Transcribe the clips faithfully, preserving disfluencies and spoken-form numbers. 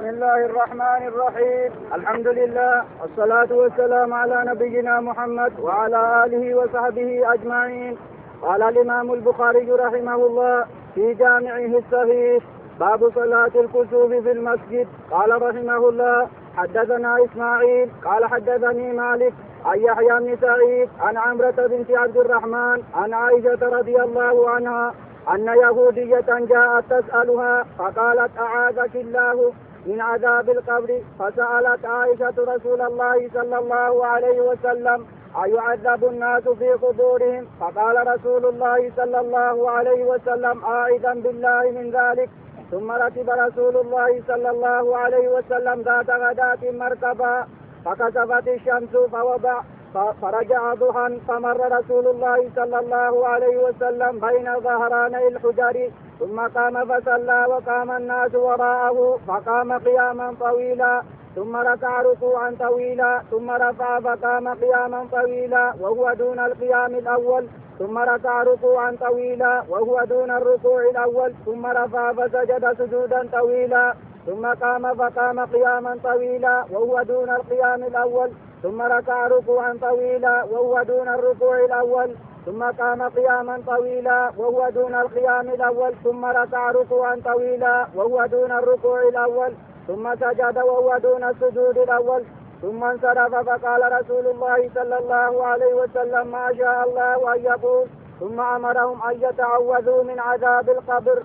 بسم الله الرحمن الرحيم. الحمد لله والصلاة والسلام على نبينا محمد وعلى آله وصحبه أجمعين. قال الإمام البخاري رحمه الله في جامعه الصحيح باب صلاة الكسوف في المسجد. قال رحمه الله حدثنا إسماعيل قال حدثني مالك عن يحيى بن سعيد عن عمرة بنت عبد الرحمن عن عائشة رضي الله عنها أن يهودية جاءت تسألها فقالت أعاذك الله من عذاب القبر، فسألت عائشة رسول الله صلى الله عليه وسلم أيعذب الناس في قبورهم؟ فقال رسول الله صلى الله عليه وسلم أعوذ بالله من ذلك. ثم ركب رسول الله صلى الله عليه وسلم ذات غداة مركبا فكسفت الشمس فوضع فرجع ضحى فمر رسول الله صلى الله عليه وسلم بين ظهراني الحجر ثم قام فصلى وقام الناس وراءه فقام قياما طويلا ثم ركع ركوعا طويلا ثم رفع فقام قياما طويلا وهو دون القيام الأول ثم ركع ركوعا طويلا وهو دون الركوع الأول ثم رفع فسجد سجودا طويلا ثم قام فقام قياما طويلا وهو دون القيام الأول ثم ركع ركوعا طويلا وهو دون الركوع الأول ثم قام قياما طويلا وهو دون القيام الأول ثم ركع ركوعا طويلا وهو دون الركوع الأول ثم سجد وهو دون السجود الأول ثم انصرف فقال رسول الله صلى الله عليه وسلم ما شاء الله أن يقول ثم أمرهم أن يتعوذوا من عذاب القبر.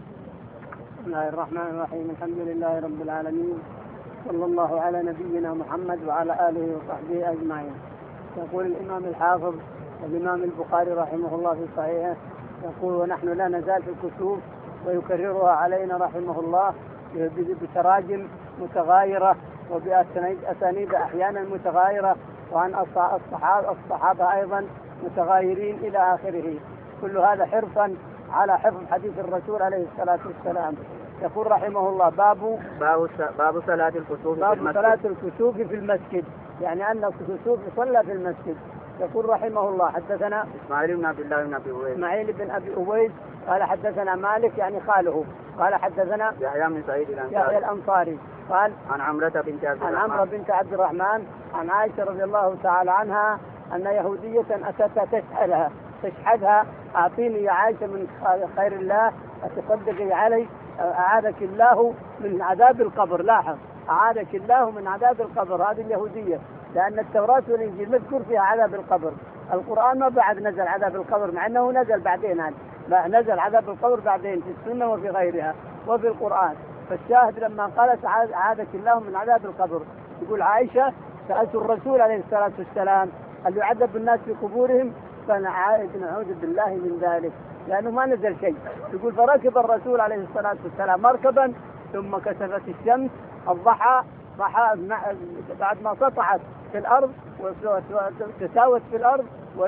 بسم الله الرحمن الرحيم. الحمد لله رب العالمين، صلى الله على نبينا محمد وعلى آله وصحبه أجمعين. يقول الإمام الحافظ الإمام البخاري رحمه الله في صحيحه يقول ونحن لا نزال في الكسوف ويكررها علينا رحمه الله بتراجم متغايرة وبأسانيد أحيانا متغايرة وعن الصحابة الصحابة أيضا متغايرين إلى آخره. كل هذا حرصا على حفظ حديث الرسول عليه الصلاة والسلام. يقول رحمه الله باب باب صلاة الكسوف باب في المسجد. صلاة الكسوف في المسجد، يعني أن الكسوف يصلى في المسجد. يقول رحمه الله حدثنا إسماعيل بن عبد الله بن أبي أويس إسماعيل بن أبي أويس قال حدثنا مالك يعني خاله قال حدثنا يحيى بن سعيد الأنصاري الأنصاري قال عن عمرة بنت عبد الرحمن عن عمرة بنت عبد الرحمن عن عائشة رضي الله تعالى عنها أن يهودية أتتها تسألها تشحذها أعطيني يا عائشة من خير الله أتصدقي علي أعاذك الله من عذاب القبر. لاحظ أعاذك الله من عذاب القبر، هذه اليهودية، لأن التوراة والإنجيل مذكور فيها عذاب القبر. القرآن ما بعد نزل عذاب القبر مع أنه نزل بعدين، لا نزل عذاب القبر بعدين في السنة وفي غيرها وفي القرآن. فالشاهد لما قالت أعاذك الله من عذاب القبر يقول عائشة سألت الرسول عليه الصلاة والسلام هل يعذب الناس في قبورهم؟ فنعوذ بالله من ذلك لأنه ما نزل شيء. يقول فركب الرسول عليه الصلاة والسلام مركبا ثم كسفت الشمس الضحى ضحى بعد ما سطعت في الأرض وتساوت في الأرض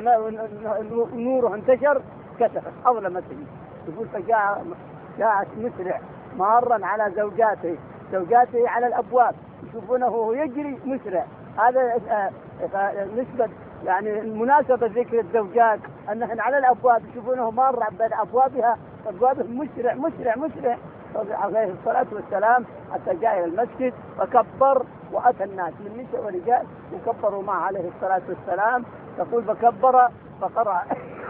ونوره انتشر كسفت أظلمته. يقول فجاء جاءت مسرع مارا على زوجاته زوجاته على الأبواب يشوفونه وهو يجري مسرع. هذا نسبة يعني المناسبة ذكر الزوجات أنهن على الأبواب يشوفونه مارا بين أبوابها أبوابه مسرع مسرع مسرع عليه الصلاة والسلام حتى جاء إلى المسجد فكبر وأتى الناس من نساء ورجال وكبروا معه عليه الصلاة والسلام. تقول فكبر فقرأ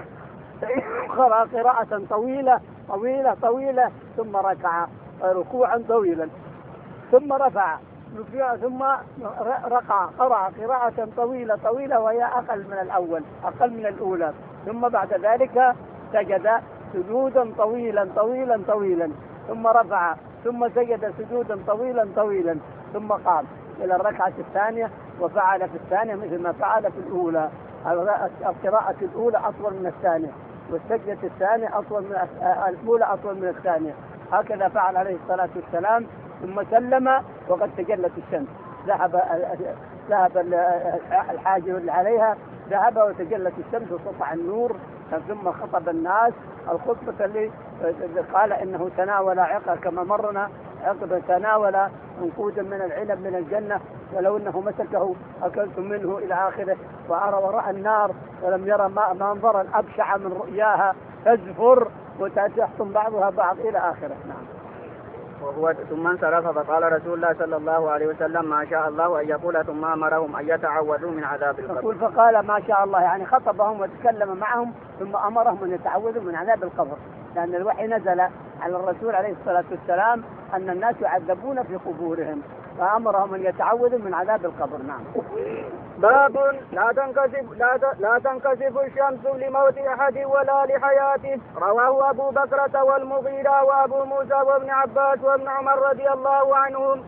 قرأ قراءة طويلة طويلة طويلة ثم ركع ركوعا طويلا ثم رفع ثم رقع قرأ قراءة طويلة طويلة وهي أقل من الأول أقل من الأولى ثم بعد ذلك سجد سجودا طويلا طويلا طويلا ثم رفع ثم سجد سجودا طويلا طويلا ثم قام إلى الركعة الثانية وفعل في الثانية مثل ما فعل في الأولى. القراءة الأولى أطول من الثانية والسجدة الثانية أطول من الأولى أطول من الثانية. هكذا فعل عليه الصلاة والسلام ثم سلم وقد تجلت الشمس. ذهب ذهب الحاجب اللي عليها ذهب وتجلت الشمس وسطع النور ثم خطب الناس الخطبة اللي قال إنه تناول عقب كما مرنا عقب تناول عنقودا من العنب من الجنة ولو أنه مسكه أكلتم منه إلى آخره وأرى وراء النار ولم يرى منظرا أبشع من رؤياها تزفر وتحطم بعضها بعض إلى آخره. نعم. وهو ثم انصرف فقال رسول الله صلى الله عليه وسلم ما شاء الله أن يقول ثم أمرهم أن يتعوذوا من عذاب القبر. يقول فقال ما شاء الله يعني خطبهم وتكلم معهم ثم أمرهم أن يتعوذوا من عذاب القبر، لأن الوحي نزل على الرسول عليه الصلاة والسلام أن الناس يعذبون في قبورهم، فأمرهم أن يتعوذوا من عذاب القبر. نعم. باب لا تنكسف لا, لا تنكسف الشمس لموت أحد ولا لحياته. رواه أبو بكرة والمغيرة وأبو موسى وابن عباس وابن عمر رضي الله عنهم،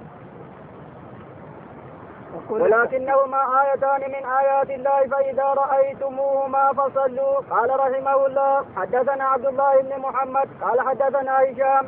ولكنهما آيتان من آيات الله فإذا رأيتموهما فصلوا. قال رحمه الله حدثنا عبد الله بن محمد قال حدثنا هشام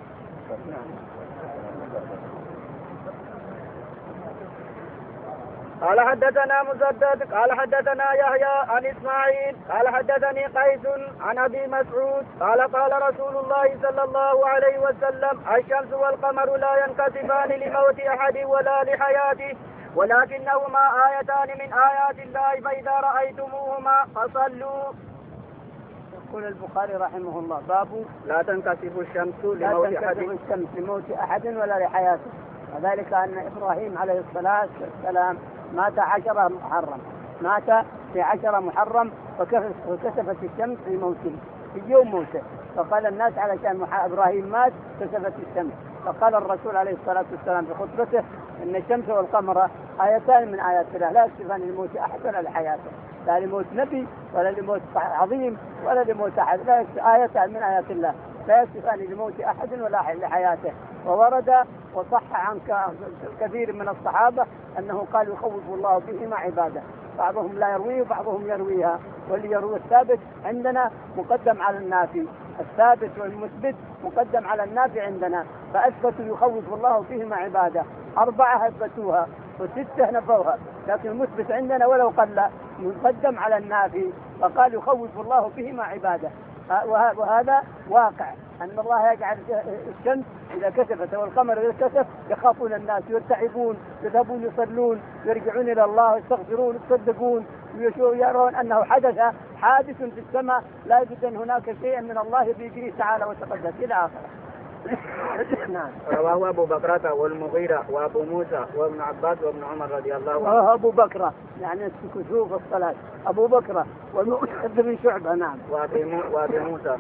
قال حدثنا مسدد قال حدثنا يحيى عن إسماعيل قال حدثني قيس عن أبي مسعود قال قال رسول الله صلى الله عليه وسلم الشمس والقمر لا ينكسفان لموت أحد ولا لحياته ولكنهما آيتان من آيات الله فإذا رأيتموهما فصلوا. يقول البخاري رحمه الله باب لا تنكسف الشمس لموت أحد الشمس لموت أحد ولا لحياته، وذلك أن إبراهيم عليه الصلاة والسلام مات عشرة محرم مات في عشرة محرم وكسفت الشمس في موته في يوم موته، فقال الناس علشان إبراهيم مات كسفت الشمس، فقال الرسول عليه الصلاة والسلام في خطبته إن الشمس والقمر آيتان من آيات الله لا يكسفان لموت أحد ولا لحياته، لا لموت نبي ولا لموت عظيم ولا لموت أحد، لا آيتان من آيات الله لا يكسفان لموت أحد ولا لحياته. وورد وصح عن كثير من الصحابة أنه قال يخوف الله بهما عباده، بعضهم لا يرويه وبعضهم يرويها، واللي يروي الثابت عندنا مقدم على النافي، الثابت والمثبت مقدم على النافي عندنا، فأثبتوا يخوف الله بهما عباده، أربعة أثبتوها وستة نفوها، لكن المثبت عندنا ولو قل مقدم على النافي، فقال يخوف الله بهما عباده. وهذا واقع أن الله يجعل الشمس إذا كسفت والقمر إذا كسف يخافون الناس يرتعبون يذهبون يصلون يرجعون إلى الله يستغفرون يصدقون يرون أنه حدث حادث في السماء لا يوجد هناك شيء من الله بيجري تعالى وتقدس إلى آخره. نعم. رواه أبو بكرة والمغيرة وأبو موسى وابن عباس وابن عمر رضي الله عنه. رواه أبو بكرة يعني كسوف الصلاة أبو بكرة والمؤمن بن شعبة. نعم. وأبي موسى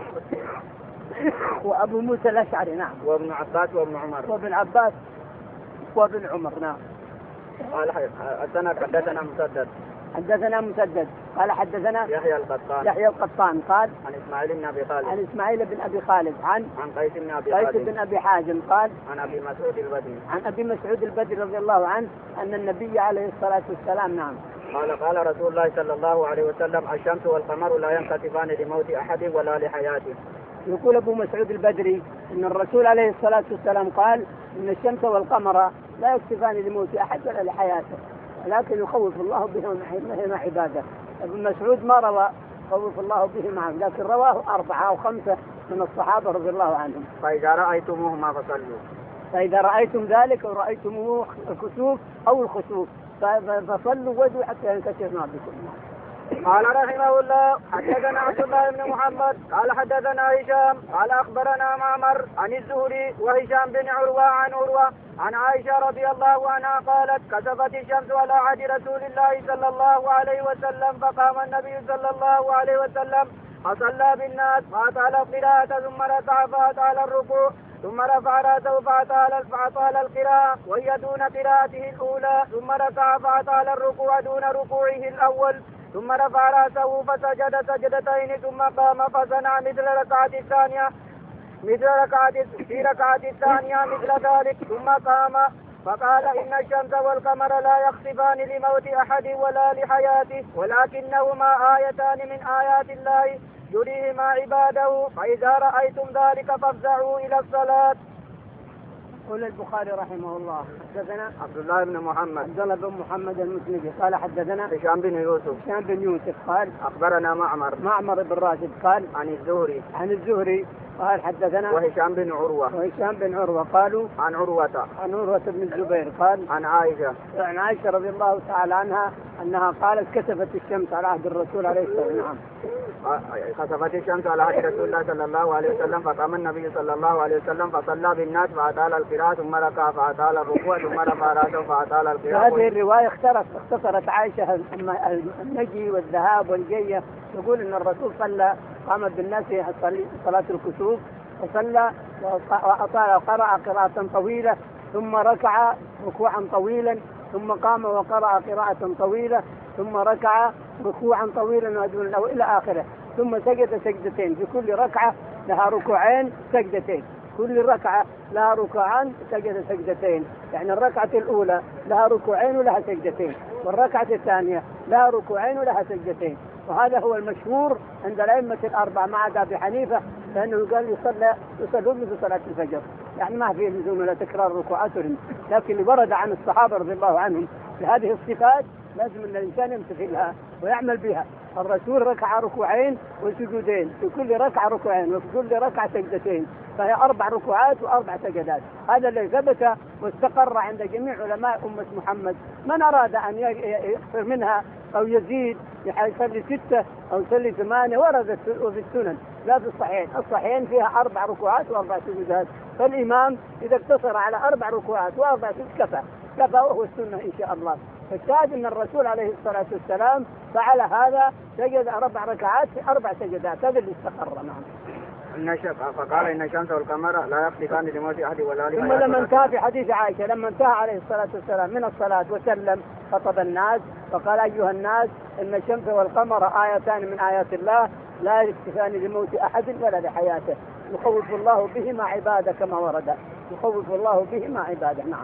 وأبو موسى الأشعري. نعم. وابن عباس وابن عمر وابن عباس وابن عمر. نعم. قال حدثنا حدثنا مسدد حدثنا مسدد قال حدثنا يحيى القطان يحيى القطان قال عن إسماعيل بن أبي خالد عن إسماعيل بن أبي خالد عن عن قيس بن أبي قيس بن أبي حازم قال عن أبي مسعود البدري عن أبي مسعود البدري رضي الله عنه أن النبي عليه الصلاة والسلام نعم قال قال رسول الله صلى الله عليه وسلم الشمس والقمر لا ينكسفان لموت أحد ولا لحياته. يقول أبو مسعود البدري أن الرسول عليه الصلاة والسلام قال إن الشمس والقمر لا يكسفان لموت أحد ولا لحياته، لكن يخوف الله بهما عباده. ابن مسعود ما روى خوف الله بهما، لكن رواه أربعة أو خمسة من الصحابة رضي الله عنهم. فإذا رأيتموهما فصلوا فإذا رأيتم ذلك ورأيتموه الكسوف أو الخسوف فصلوا وجهوا حتى ينكسر ما بكم. قال رحمه الله حدثنا عبد الله بن محمد قال حدثنا هشام قال أخبرنا معمر عن الزهري وهشام بن عروة عن عروة عن عائشة رضي الله عنها قالت كسفت الشمس على عهد رسول الله صلى الله عليه وسلم فقام النبي صلى الله عليه وسلم فصلى بالناس فأطال القراءة ثم ركع فأطال الركوع ثم رفع رأسه فأطال فأطال القراءة وهي دون قراءته الأولى ثم ركع فأطال الركوع دون ركوعه الأول ثم رفع رأسه فسجد سجدتين ثم قام فصنع مثل ركعة الثانية مثل ركعة في ركعة الثانية مثل ذلك ثم قام فقال إن الشمس والقمر لا يخسفان لموت أحد ولا لحياته ولكنهما آيتان من آيات الله يريهما عباده فإذا رأيتم ذلك فافزعوا إلى الصلاة. قال البخاري رحمه الله حدثنا عبد الله بن محمد عبد الله بن محمد المسندي قال حدثنا هشام بن يوسف هشام بن يوسف قال أخبرنا معمر معمر بن راشد قال عن الزهري عن الزهري قال حدثنا وهشام بن عروة وهشام بن عروة قالوا عن عروة عن عروة بن الزبير قال عن عائشة عن عائشة رضي الله تعالى عنها أنها قالت كسفت الشمس على عهد الرسول عليه الصلاة والسلام. خسفت الشمس على عهد رسول الله صلى الله عليه وسلم فقام النبي صلى الله عليه وسلم فصلى بالناس فأطال القراءة ثم ركع فأطال الركوع ثم رفع رأسه فأطال القراءة. هذه الرواية اختصرت اختصرت عائشة المجي والذهاب والجية، تقول أن الرسول صلى قام بالناس صلاة الكسوف وصلى وأطال وقرأ قراءة طويلة ثم ركع ركوعا طويلا ثم قام وقرأ قراءة طويلة ثم ركع ركوعا طويلا إلى آخره، ثم سجد سجدتين، في كل ركعة لها ركوعين سجدتين، كل ركعة لها ركوعان سجد سجدتين، يعني الركعة الأولى لها ركوعين ولها سجدتين، والركعة الثانية لها ركوعين ولها سجدتين. وهذا هو المشهور عند الأئمة الأربعة ما عدا أبي حنيفة، لأنه قال يصلى يصلون في صلاة الفجر، يعني ما في لزوم ولا تكرار ركوعاتهم، لكن اللي ورد عن الصحابة رضي الله عنهم بهذه الصفات لازم أن الإنسان يمتثلها ويعمل بها. الرسول ركع ركوعين وسجودين، في كل ركعة ركوعين وفي كل ركعة سجدتين، فهي أربع ركوعات وأربع سجدات. هذا اللي ثبت واستقر عند جميع علماء أمة محمد. من أراد أن يكثر منها أو يزيد يصلي ستة أو يصلي ثمانية ورد في السنن لا في الصحيحين، الصحيحين فيها أربع ركوعات وأربع سجدات، فالإمام إذا اقتصر على أربع ركوعات وأربع سجدات كفى كفى وهو السنة إن شاء الله. فالشاهد أن الرسول عليه الصلاة والسلام فعل هذا، سجد أربع ركعات في أربع سجدات، هذا اللي استقر. نعم. فقال إن الشمس والقمر لا يخلفان لموت أحد ولا لحياته. ثم لما انتهى في حديث عائشة لما انتهى عليه الصلاة والسلام من الصلاة وسلم خطب الناس فقال أيها الناس إن الشمس والقمر آيتان من آيات الله لا يخلفان لموت أحد ولا لحياته، يخوف الله بهما عباده كما ورد، يخوف الله بهما عباده. نعم.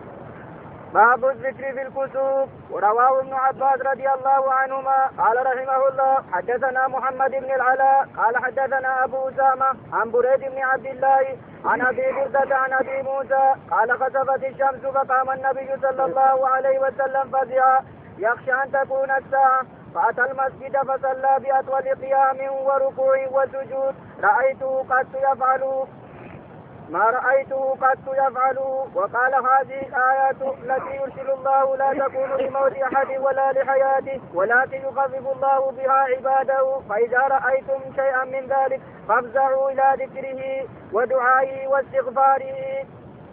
باب الذكر في الكسوف. ورواه ابن عباس رضي الله عنهما قال رحمه الله حدثنا محمد بن العلاء قال حدثنا ابو اسامه عن بريد بن عبد الله عن ابي بردة عن ابي موسى قال خسفت الشمس فقام النبي صلى الله عليه وسلم فزعا يخشى ان تكون الساعه فاتى المسجد فصلى باطول قيام وركوع وسجود رايته قد يفعل ما رأيته قد يفعله. وقال هذه الآيات التي يرسل الله لا تكون لموت أحد ولا لحياته ولكن يخفف الله بها عباده، فإذا رأيتم شيئا من ذلك فافزعوا إلى ذكره ودعائه واستغفاره.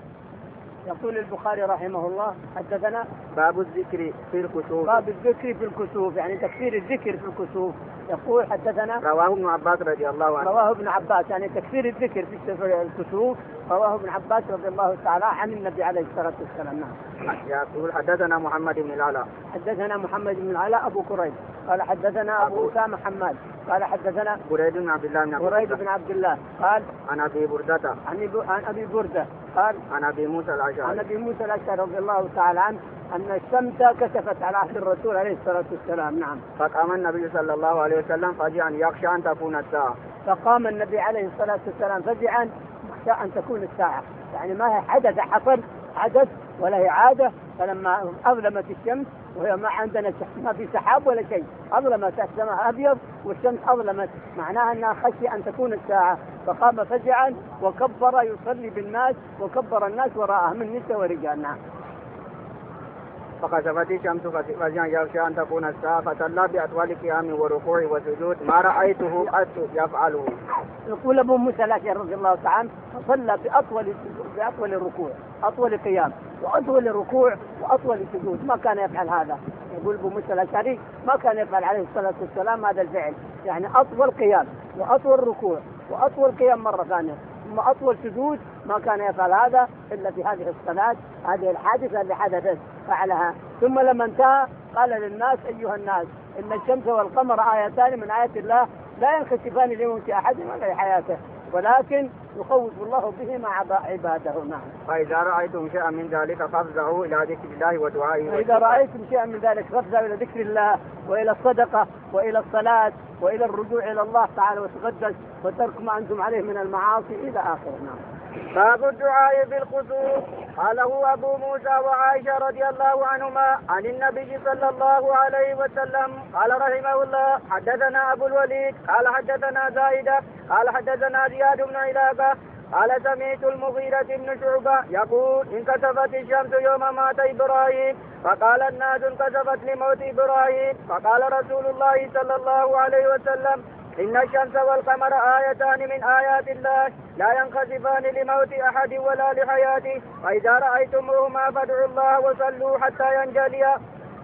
يقول البخاري رحمه الله حدثنا باب الذكر في الكسوف. باب الذكر في الكسوف يعني تكثير الذكر في الكسوف. يقول حدثنا رواه ابن عباس رضي الله عنه. رواه ابن عباس يعني تكثير الذكر في الكسوف، رواه ابن عباس رضي الله تعالى عن النبي عليه الصلاة والسلام. نعم. يقول حدثنا محمد بن العلاء حدثنا محمد بن العلاء أبو كريب قال حدثنا أبو أسامة حماد قال حدثنا بريد بن عبد الله بن بريد بن عبد الله قال عن أبي بردة عن أبي بردة قال عن أبي موسى الأشعري عن أبي موسى الأشعري رضي الله تعالى عنه أن الشمس كشفت على عهد الرسول عليه الصلاة والسلام. نعم. فقام النبي صلى الله عليه وسلم فزعا يخشى أن تكون الساعة. فقام النبي عليه الصلاة والسلام فزعا يخشى أن تكون الساعة، يعني ما هي حدث حصل حدث ولا هي عادة. فلما أظلمت الشمس وهي ما عندنا ما في سحاب ولا شيء، أظلمت السماء أبيض والشمس أظلمت، معناها أنها خشي أن تكون الساعة، فقام فزعا وكبر يصلي بالناس وكبر الناس وراءه من نساء ورجال. نعم. فخسفت الشمس فزعا يخشى أن تكون الساعة فصلى بأطول قيام وركوع وسجود ما رأيته قد يفعله. يقول أبو موسى الأشعري رضي الله تعالى فصلى بأطول بأطول الركوع أطول قيام وأطول ركوع وأطول سجود، ما كان يفعل هذا. يقول أبو موسى الأشعري ما كان يفعل عليه الصلاة والسلام هذا الفعل، يعني أطول قيام وأطول ركوع وأطول قيام مرة ثانية ثم أطول سجود، ما كان يفعل هذا إلا في هذه الصلاة، هذه الحادثة اللي حدثت فعلها. ثم لما انتهى قال للناس أيها الناس إن الشمس والقمر آيتان من آيات الله لا ينخسفان لموت أحد ولا لحياته ولكن يخوف الله بهما عباده. نعم. فإذا رأيتم شيئا من ذلك فافزعوا إلى ذكر الله ودعائه. فإذا رأيتم شيئا من ذلك فافزعوا إلى ذكر الله وإلى الصدقة وإلى الصلاة وإلى الرجوع إلى الله تعالى وتقدس وترك ما أنتم عليه من المعاصي إلى آخره. نعم. باب الدعاء بالخسوف. قاله أبو موسى وعائشة رضي الله عنهما عن النبي صلى الله عليه وسلم قال رحمه الله حدثنا أبو الوليد قال حدثنا زائدة قال حدثنا زياد بن علاقة قال سمعت المغيرة بن شعبة يقول انكسفت الشمس يوم مات إبراهيم فقال الناس انكسفت لموت إبراهيم. فقال رسول الله صلى الله عليه وسلم إن الشمس والقمر آيتان من آيات الله لا ينخسفان لموت أحد ولا لحياته، فإذا رأيتموهما فادعوا الله وصلوا حتى ينجليا.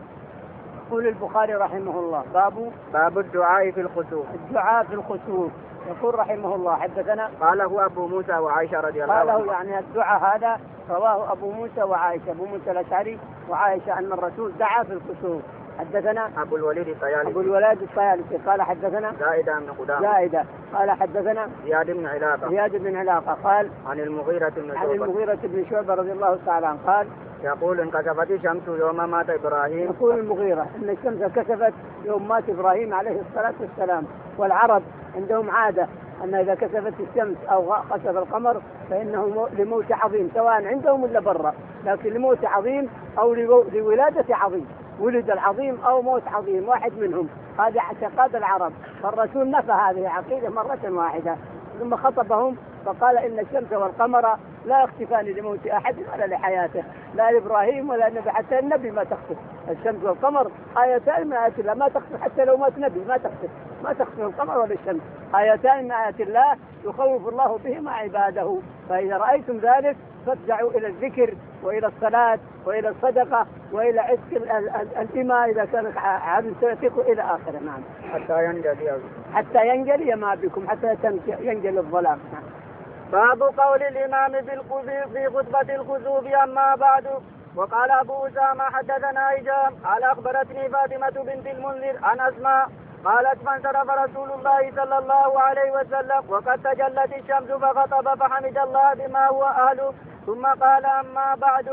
يقول البخاري رحمه الله باب باب الدعاء في الخسوف. الدعاء في الخسوف. يقول رحمه الله حدثنا قاله أبو موسى وعائشة رضي الله عنهم. قاله يعني الدعاء هذا رواه أبو موسى وعائشة، أبو موسى الأشعري وعائشة أن الرسول دعا في الخسوف. حدثنا أبو الوليد الطيالسي أبو الوليد الطيالسي قال حدثنا زائدة بن قدامة زائدة قال حدثنا زياد بن علاقة زياد بن علاقة قال عن المغيرة بن عن شعبة المغيرة بن شعبة رضي الله تعالى عنه قال يقول انكسفت الشمس يوم مات إبراهيم. يقول المغيرة إن الشمس كسفت يوم مات إبراهيم عليه الصلاة والسلام. والعرب عندهم عادة أن إذا كسفت الشمس أو خسف القمر فإنه لموت عظيم، سواء عندهم ولا برا، لكن لموت عظيم أو لولادة عظيم، ولد العظيم أو موت عظيم، واحد منهم. هذه اعتقاد العرب، فالرسول نفى هذه العقيدة مرة واحدة ثم خطبهم فقال إن الشمس والقمر لا يختفان لموت أحد ولا لحياته، لا لإبراهيم ولا النبي، حتى النبي ما تخسف. الشمس والقمر آيتان من آيات الله ما تخسف، حتى لو مات نبي ما تخسف، ما تخسف القمر ولا الشمس، آيتان من آيات الله يخوف الله بهما عباده. فإذا رأيتم ذلك فادعوا إلى الذكر وإلى الصلاة وإلى الصدقة وإلى عتق الإماء إذا كان عبد سيثق إلى آخره. نعم. حتى ينجلي حتى ينجلي ما بكم، حتى ينجلي الظلام. نعم. باب قول الإمام بالخسوف في خطبة الخسوف. أما بعد، وقال أبو أسامة حدثنا هشام قال أخبرتني فاطمة بنت المنذر عن أسماء قالت فانصرف رسول الله صلى الله عليه وسلم وقد تجلت الشمس فخطب فحمد الله بما هو أهله ثم قال أما بعد.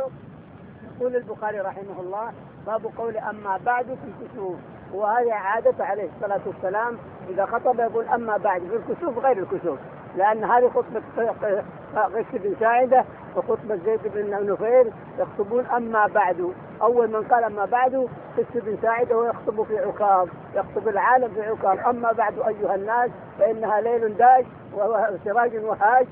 يقول البخاري رحمه الله باب قول أما بعد في الكسوف. وهذه عادة عليه الصلاة والسلام إذا خطب يقول أما بعد في الكسوف غير الكسوف، لأن هذه خطبة قيس بن ساعدة وخطبة زيد بن نفير يخطبون أما بعد. أول من قال أما بعد قيس بن ساعدة ويخطب في عكاظ، يخطب العالم في عكاظ. أما بعد أيها الناس فإنها ليل داش وسراج وهاج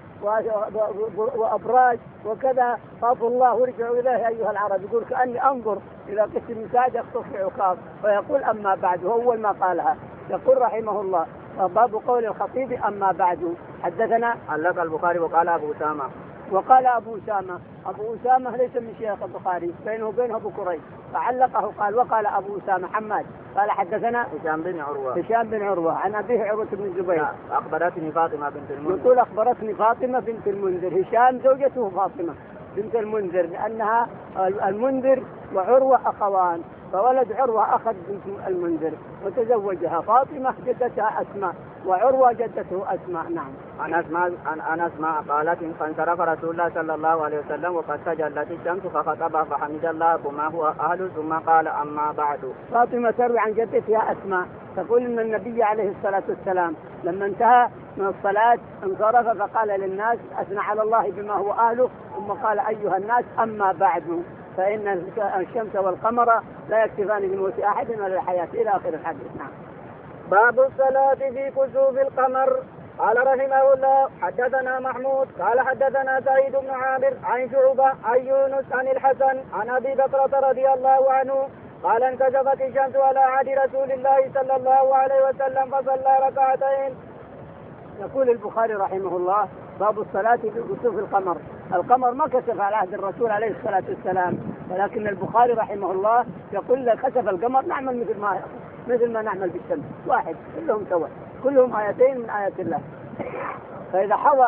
وأبراج وكذا، خافوا الله وارجعوا إليه أيها العرب. يقول كأني أنظر إلى قيس بن ساعدة يخطب في عكاظ ويقول أما بعد، هو أول ما قالها. يقول رحمه الله باب قول الخطيب أما بعد. حدثنا علق البخاري وقال أبو أسامة وقال أبو أسامة. أبو أسامة ليس من شيخ البخاري، بينه وبينه أبو كريب، فعلقه قال وقال أبو أسامة حماد قال حدثنا هشام بن عروة هشام بن عروة عن أبيه عروة بن الزبير أخبرتني فاطمة بنت المنذر. يقول أخبرتني فاطمة بنت المنذر. هشام زوجته فاطمة بنت المنذر، لأنها المنذر وعروة أخوان، فولد عروة أخذ بنت المنذر وتزوجها فاطمة جدتها أسماء وعروة جدته أسماء. نعم. عن أسماء عن أسماء قالت فانصرف رسول الله صلى الله عليه وسلم وقد تجلت الشمس فخطب فحمد الله بما هو أهله ثم قال أما بعد. فاطمة تروي عن جدتها أسماء تقول إن النبي عليه الصلاة والسلام لما انتهى من الصلاة انصرف فقال للناس أثنى على الله بما هو أهله ثم قال أيها الناس أما بعد فإن الشمس والقمر لا يكتفان بموت أحد ولا الحياة إلى آخر الحديث. نعم. باب الصلاة في كسوف القمر. قال رحمه الله حدثنا محمود قال حدثنا سعيد بن عامر عن شعبة عن يونس عن الحسن عن أبي بكرة رضي الله عنه قال انكسفت الشمس على عهد رسول الله صلى الله عليه وسلم فصلى ركعتين. يقول البخاري رحمه الله باب الصلاة في كسوف القمر. القمر ما كسف على عهد الرسول عليه الصلاة والسلام، ولكن البخاري رحمه الله يقول لك كسف القمر نعمل مثل ما مثل ما نعمل بالشمس، واحد كلهم سوا، كلهم آيتين من آيات الله. فإذا حوى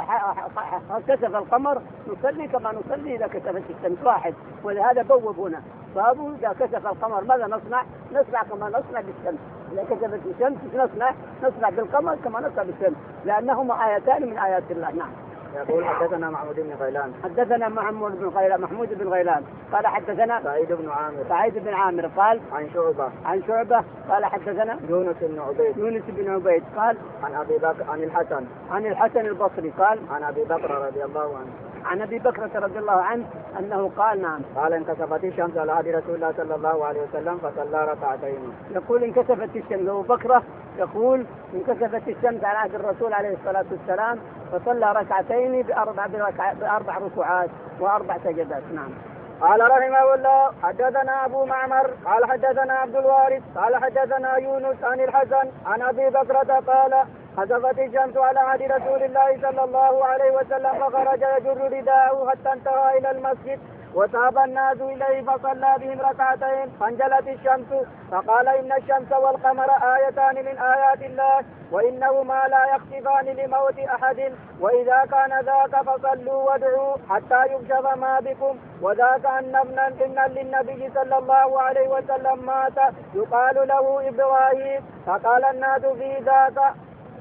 كسف القمر نصلي كما نصلي إذا كسفت الشمس، واحد. ولهذا بوب هنا باب إذا كسف القمر ماذا نصنع؟ نصنع كما نصنع بالشمس. إذا كسفت الشمس نصنع نصنع بالقمر كما نصنع بالشمس، لأنهما آيتان من آيات الله. نعم. يقول حدثنا محمود بن غيلان حدثنا محمود بن غيلان محمود بن غيلان قال حدثنا سعيد بن عامر سعيد بن عامر قال عن شعبة عن شعبة قال حدثنا يونس بن عبيد يونس بن عبيد قال عن أبي بكر عن الحسن عن الحسن البصري قال عن أبي بكر رضي الله عنه عن أبي بكرة رضي الله عنه أنه قال نعم قال انكسفت الشمس على عهد رسول الله صلى الله عليه وسلم فصلى ركعتين. يقول انكسفت الشمس. أبو بكرة يقول انكسفت الشمس على عهد الرسول عليه الصلاة والسلام فصلى ركعتين بأربع, بأربع ركوعات وأربع سجدات. نعم. قال رحمه الله حدثنا أبو معمر قال حدثنا عبد الوارث قال حدثنا يونس عن الحسن عن أبي بكرة قال خسفت الشمس على عهد رسول الله صلى الله عليه وسلم فخرج يجر رداءه حتى انتهى إلى المسجد وتاب الناس إليه فصلى بهم ركعتين فانجلت الشمس فقال إن الشمس والقمر آيتان من آيات الله وإنهما لا يخسفان لموت أحد وإذا كان ذاك فصلوا وادعوا حتى يكشف ما بكم وذاك أن ابنا إن للنبي صلى الله عليه وسلم مات يقال له إبراهيم فقال الناس في ذاك.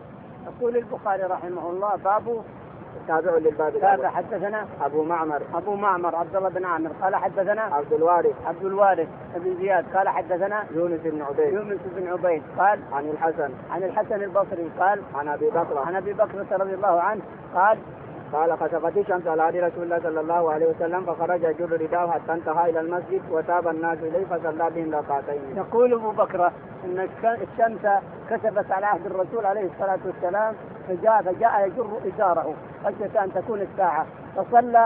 يقول البخاري رحمه الله باب تابع للباب هذا. حدثنا أبو معمر أبو معمر عبد الله بن عامر قال حدثنا عبد الوارث عبد الوارث بن زياد قال حدثنا يونس بن عبيد يونس بن عبيد قال عن الحسن عن الحسن البصري قال عن أبي بكر عن أبي بكر رضي الله عنه قال قال خسفت الشمس على عهد رسول الله صلى الله عليه وسلم فخرج يجر رداءه حتى انتهى إلى المسجد وتاب الناس إليه فصلى بهم ركعتين. يقول أبو بكر إن الشمس كسفت على عهد الرسول عليه الصلاة والسلام فجاء فجاء يجر إزاره خشية أن تكون الساعة فصلى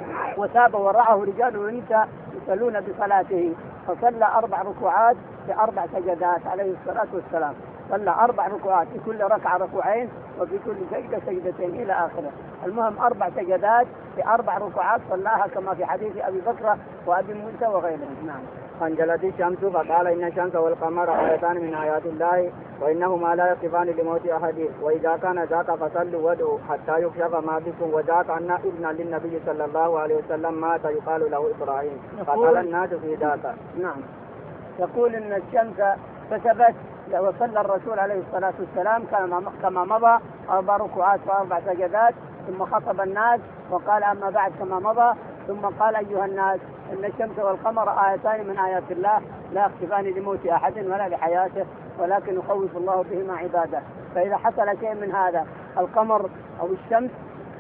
وتاب وراءه رجال ونساء يصلون بصلاته فصلى أربع ركوعات في أربع سجدات عليه الصلاة والسلام. صلى أربع ركوعات في كل ركعة ركوعين وفي كل سجدة سجدتين إلى آخره. المهم أربع سجدات في أربع ركوعات صلاها كما في حديث أبي بكر وأبي موسى وغيرهم. نعم. فانجلت الشمس فقال إن الشمس والقمر آيتان من آيات الله وإنهما لا يخسفان لموت أحد وإذا كان ذاك فصلوا وادعوا حتى يكشف ما بكم وذاك أن ابنا للنبي صلى الله عليه وسلم مات يقال له إبراهيم فقال الناس في ذاك. نعم. يقول إن الشمس كسفت وصلى الرسول عليه الصلاة والسلام كما مضى أربع ركوعات وأربع سجدات ثم خطب الناس وقال أما بعد كما مضى ثم قال أيها الناس إن الشمس والقمر آيتان من آيات الله لا يخسفان لموت أحد ولا لحياته ولكن يخوف الله بهما عباده. فإذا حصل شيء من هذا القمر أو الشمس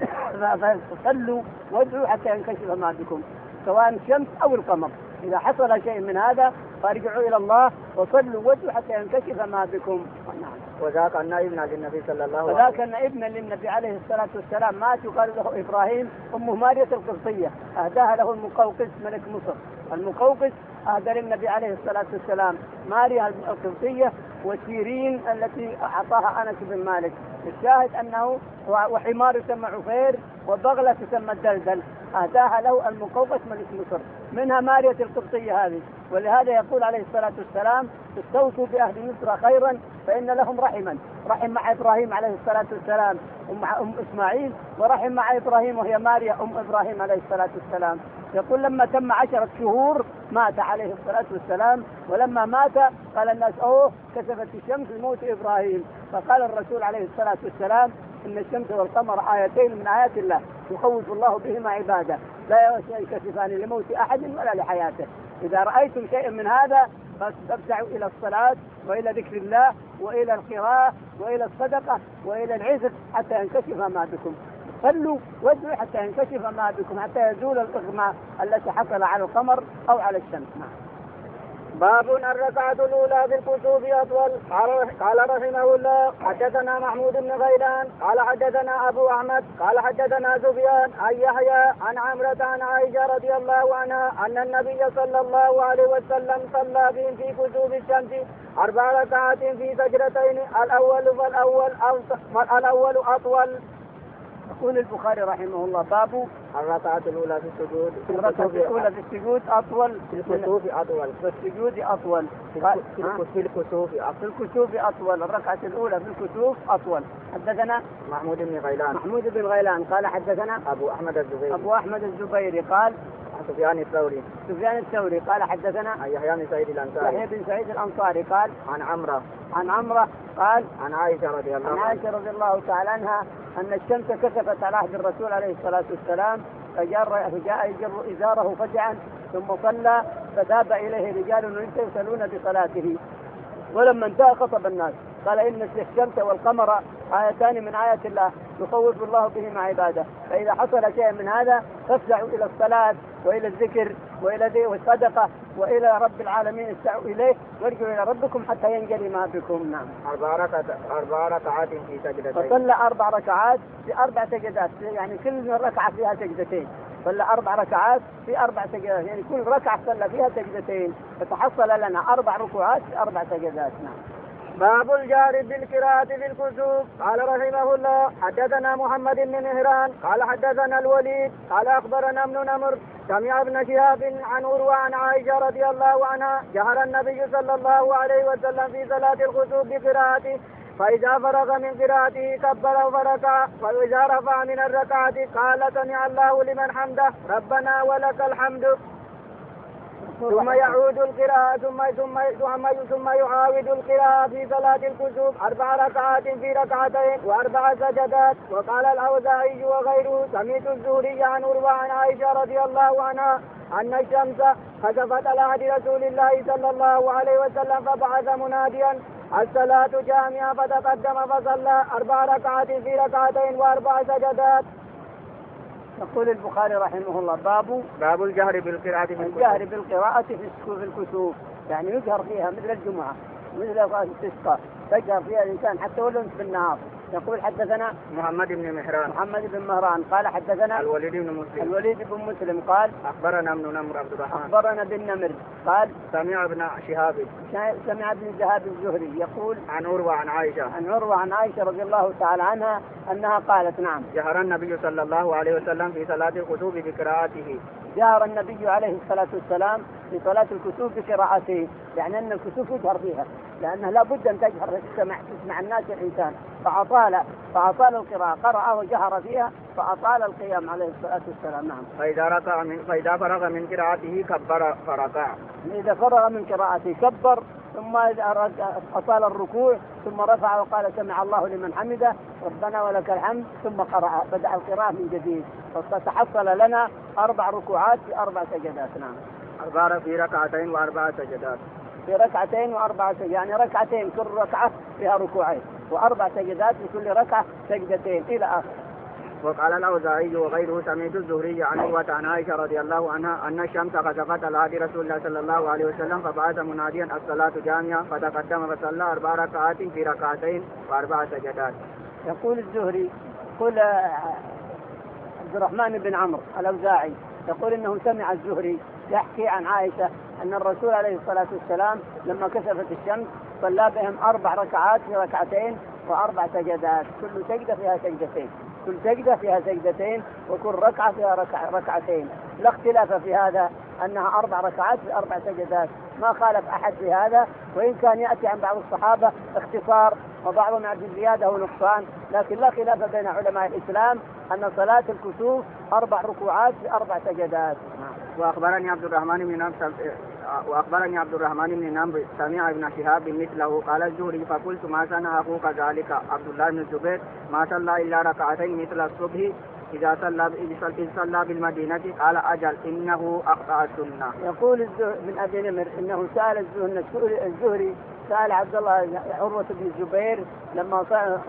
فصلوا وادعوا حتى ينكشف ما بكم سواء الشمس أو القمر. إذا حصل شيء من هذا فارجعوا إلى الله وصلوا وادعوا حتى ينكشف ما بكم. وذاك أن ابنا للنبي صلى الله عليه وسلم وذاك أن ابنا للنبي عليه الصلاة والسلام مات يقال له إبراهيم أمه مارية القبطية أهداها له المقوقس ملك مصر. المقوقس أهدى للنبي عليه الصلاة والسلام ماريا القبطية وسيرين التي أعطاها أنس بن مالك. الشاهد أنه وحمار يسمى عفير وبغلة تسمى الدلدل أهداها له المقوقس ملك مصر منها مارية القبطية هذه. ولهذا يقول عليه الصلاة والسلام استوصوا بأهل مصر خيرا فإن لهم رحما رحم مع إبراهيم عليه الصلاة والسلام ومع أم إسماعيل ورحم مع إبراهيم وهي ماريا أم إبراهيم عليه الصلاة والسلام. يقول لما تم عشرة شهور مات عليه الصلاة والسلام ولما مات قال الناس أوه كسفت الشمس لموت إبراهيم. فقال الرسول عليه الصلاة والسلام إن الشمس والقمر آيتين من آيات الله يخوف الله بهما عباده لا يكسفان لموت أحد ولا لحياته. إذا رأيتم شيء من هذا فابدعوا إلى الصلاة وإلى ذكر الله وإلى القراءة وإلى الصدقة وإلى العزق حتى ينكشف ما بكم. صلوا وادعوا حتى ينكشف ما بكم حتى يزول الإغماء التي حصل على القمر أو على الشمس. باب الركعة الأولى في الكسوف أطول. قال رحمه الله حدثنا محمود بن غيلان قال حدثنا أبو أحمد قال حدثنا سفيان عن يحيى عن عمرة عن عائشة رضي الله عنها أن النبي صلى الله عليه وسلم صلى بهم في كسوف الشمس أربع ركعات في سجدتين الأول فالأول الأول أطول. يقول البخاري رحمه الله باب الركعة الأولى في السجود الركعة الأولى في السجود أطول في الكسوف أطول في السجود أطول في الكسوف في الكسوف أطول. الركعة الأولى في الكسوف أطول. حدثنا محمود بن غيلان محمود بن غيلان قال حدثنا أبو أحمد الزبيري أبو أحمد الزبيري قال سفيان الثوري سفيان الثوري قال حدثنا عن يحيى بن سعيد الأنصاري يحيى بن سعيد الأنصاري قال عن عمرة عن عمرة قال عن عائشة رضي الله عنها عن عائشة رضي الله تعالى عنها أن الشمس كسفت على عهد الرسول عليه الصلاة والسلام فجاء يجر إزاره فجعا ثم صلى فذهب إليه رجال يصلون بصلاته ولما انتهى خطب الناس قال إن الشمس والقمر آيتان من آيات الله يخوف الله بهما عباده. فإذا حصل شيء من هذا فافزعوا إلى الصلاة وإلى الذكر وإلى ذي والصدقة وإلى رب العالمين استعوا إليه وارجعوا إلى ربكم حتى ينجلي ما بكم. نعم. أربع ركعات أربع ركعات في سجدتين. فصلى أربع ركعات في أربع سجدات يعني كل ركعة فيها سجدتين صلى أربع ركعات في أربع سجدات، يعني كل ركعة صلى فيها سجدتين، فتحصل لنا أربع ركوعات في أربع سجدات. نعم. باب الجهر بالقراءة في الكسوف. قال رحمه الله حدثنا محمد بن مهران قال حدثنا الوليد قال أخبرنا ابن نمر سمع ابن شهاب عن عروة عن عائشة رضي الله عنها جهر النبي صلى الله عليه وسلم في صلاة الكسوف بقراءته، فإذا فرغ من قراءته كبر فركع، وإذا رفع من الركعة قال سمع الله لمن حمده ربنا ولك الحمد، ثم يعود القراءة ثم ثم ثم ثم يعاود القراءة في صلاة الكسوف أربع ركعات في ركعتين وأربع سجدات. وقال الأوزاعي وغيره سمعت الزهري عن عروة عن عائشة رضي الله عنها أن الشمس خسفت على عهد رسول الله صلى الله عليه وسلم فبعث مناديا الصلاة جامعة، فتقدم فصلى أربع ركعات في ركعتين وأربع سجدات. يقول البخاري رحمه الله باب باب الجهر بالقراءة في الجهر بالقراءة في الكسوف، يعني يجهر فيها مثل الجمعة مثل الاستسقاء، يجهر فيها الإنسان حتى ولو في النهار. يقول حدثنا محمد بن مهران محمد بن مهران قال حدثنا الوليد بن مسلم الوليد بن مسلم قال أخبرنا ابن نمر عبد الرحمن أخبرنا بن نمر قال سمع ابن شهاب سمع ابن شهاب الزهري يقول عن عروة عن عائشة عن عروة عن عائشة رضي الله تعالى عنها أنها قالت نعم جهر النبي صلى الله عليه وسلم في صلاة الكسوف بقراءته. جهر النبي عليه الصلاة والسلام في صلاة الكسوف بقراءته، يعني أن الكسوف يجهر فيها لأنه لا بد أن تجهر تسمع تسمع الناس الإنسان، فأطال فأطال القراءة قرأ وجهر فيها فأطال القيام عليه الصلاة والسلام. نعم. فإذا ركع من فإذا فرغ من قراءته كبر فركع. إذا فرغ من قراءته كبر، ثم إذا أطال الركوع ثم رفع وقال سمع الله لمن حمده ربنا ولك الحمد، ثم قرأ بدأ القراءة من جديد، فتحصل لنا أربع ركوعات في أربع سجدات. نعم. أربع في ركعتين وأربع سجدات. في ركعتين وأربع سجدات، يعني ركعتين كل ركعة فيها ركوعين، وأربع سجدات في كل ركعة سجدتين إلى آخر. وقال الأوزاعي وغيره سمعت الزهري عن عروة عن عائشة رضي الله عنها أن الشمس خسفت على عهد رسول الله صلى الله عليه وسلم فبعث مناديا الصلاة جامعة، فتقدم فصلى أربع ركعات في ركعتين وأربع سجدات. يقول الزهري يقول عبد الرحمن بن عمرو الأوزاعي يقول إنه سمع الزهري يحكي عن عائشة أن الرسول عليه الصلاة والسلام لما كسفت الشمس صلى بهم أربع ركعات في ركعتين وأربع سجدات، كل سجدة فيها سجدتين كل سجدة فيها سجدتين وكل ركعة فيها ركع ركعتين، لا اختلاف في هذا أنها أربع ركعات في أربع سجدات، ما خالف أحد في هذا، وإن كان يأتي عن بعض الصحابة اختصار وبعضهم يأتي زيادة ونقصان، لكن لا خلاف بين علماء الإسلام أن صلاة الكسوف أربع ركوعات في أربع سجدات. وأخبرني عبد الرحمن بن نمر وأخبرني عبد الرحمن بن نمر سمع ابن شهاب مثله. قال الزهري فقلت ما صنع أخوك ذلك عبد الله بن الزبير ما صلى إلا ركعتين مثل الصبح إذا صلى إذا صلى بالمدينة. قال أجل إنه أخطأ السنة. يقول من أبي نمر إنه سأل الزهري سأل عبد الله عروة بن الزبير لما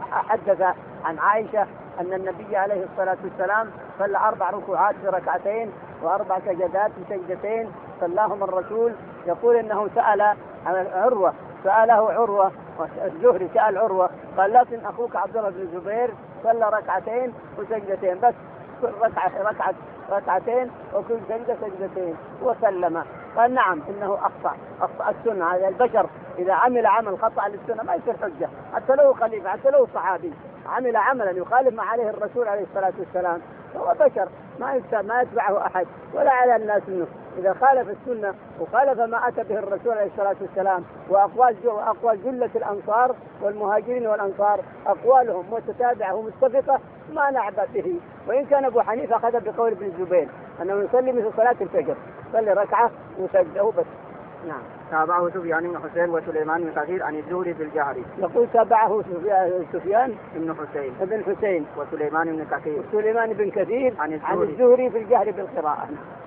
حدث عن عائشة أن النبي عليه الصلاة والسلام صلى أربع ركوعات في ركعتين وأربع سجدات في سجدتين صلاهم الرسول. يقول إنه سأل عروة سأله عروة الزهري سأل عروة قال لكن أخوك عبد الله بن الزبير صلى ركعتين وسجدتين بس، كل ركعة ركعة ركعتين وكل سجدة سجدتين وسلم. قال نعم إنه أخطأ أخطأ السنة. هذا البشر إذا عمل عمل خطأ للسنة ما يصير حجة، حتى لو خليفة حتى لو صحابي عمل عملا يخالف ما عليه الرسول عليه الصلاة والسلام هو بشر ما ما يتبعه أحد ولا على الناس منه. إذا خالف السنة وخالف ما أتى به الرسول عليه الصلاة والسلام وأقوال وأقوال جلة الأنصار والمهاجرين والأنصار أقوالهم متتابعة ومتفقة ما نعبأ به. وإن كان أبو حنيفة أخذ بقول ابن الزبير أنه يصلي مثل صلاة الفجر صلي ركعة وسجده بس. نعم. تابعه سفيان بن حسين وسليمان بن كثير عن الزهري في الجهر. يقول تابعه سفيان بن حسين بن حسين وسليمان بن كثير وسليمان بن كثير عن الزهري, عن الزهري في الجهر بالقراءة.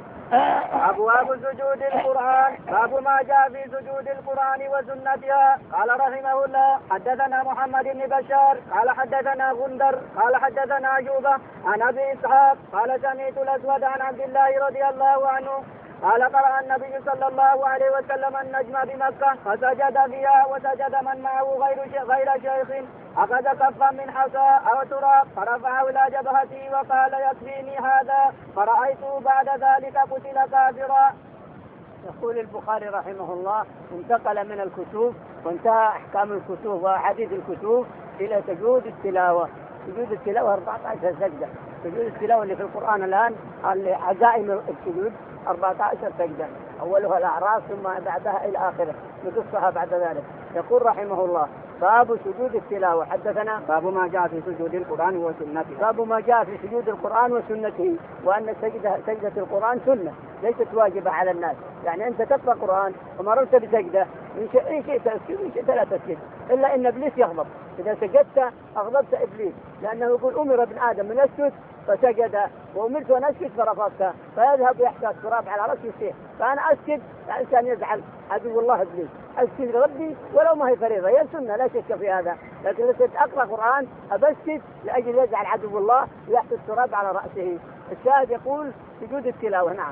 أبواب سجود القرآن. باب ما جاء في سجود القرآن وسنتها. قال رحمه الله حدثنا محمد بن بشار قال حدثنا غندر قال حدثنا أيوب عن أبي إسحاق قال سمعت الأسود عن عبد الله رضي الله عنه قال قرأ النبي صلى الله عليه وسلم النجم بمكة فسجد فيها وسجد من معه غير غير شيخ أخذ كفا من حصى أو تراب فرفعه إلى جبهته وقال يكفيني هذا فرأيته بعد ذلك قتل كافرا. يقول البخاري رحمه الله انتقل من الكسوف وانتهى أحكام الكسوف وأحاديث الكسوف إلى سجود التلاوة. سجود التلاوة أربعة عشر سجدة. سجود التلاوة اللي في القرآن الآن عزائم السجود أربعة عشر سجدة، أولها الأعراف ثم بعدها إلى آخره نقصها بعد ذلك. يقول رحمه الله باب سجود التلاوة. حدثنا باب ما جاء في سجود القرآن وسنته. باب ما جاء في سجود القرآن وسنته، وأن سجدة سجدة القرآن سنة ليست واجبة على الناس. يعني أنت تقرأ قرآن ومررت بسجدة إن شئت تسجد وإن شئت لا تسجد، إلا إن إبليس يغضب. إذا سجدت أغضبت إبليس، لأنه يقول أمر ابن آدم من أسجد فسجد وأمرت أن أسجد فرفضت، فيذهب يحتاج تراب على رأسه يسيح. فأنا أسجد الإنسان يزعل عدو الله إبليس، أسجد ربي ولو ما هي فريضة، هي سنة لا شك في هذا. لكن إذا أقرأ قرآن أبسجد لأجل يزعل عدو الله ويحتاج تراب على رأسه. الشاهد يقول سجود التلاوة. نعم.